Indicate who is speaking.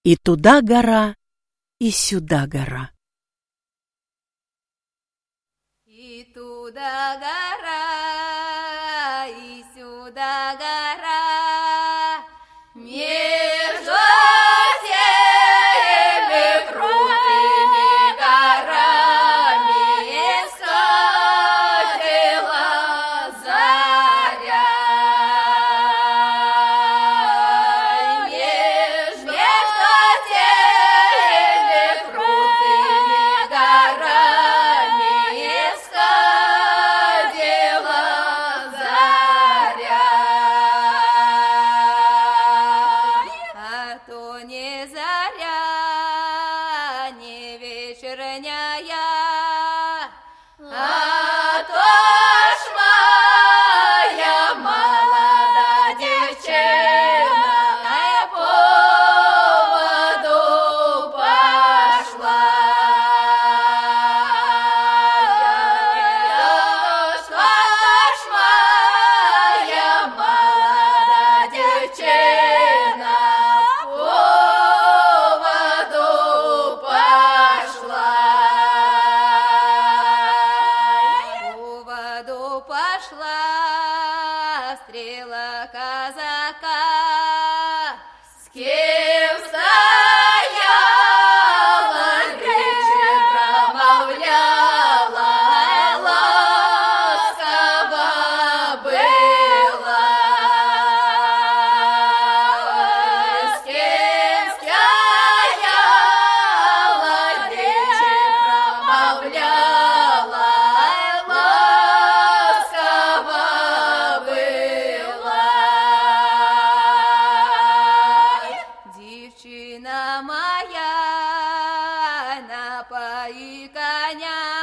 Speaker 1: И туда гора, и сюда гора.
Speaker 2: И туда гора, и сюда гора, между теми крутыми горами сходила заря. Между теми крутыми горами сходила заря. А то не заря, не вечерняя, а то ж моя молодая девчина по воду пошла. Что ж моя молодая девчина по воду пошла. По воду пошла стрела казака, с кем стояла, речи промовляла, ласково была. С кем стояла, речи промовляла, ласково была. Девчина моя, напои коня,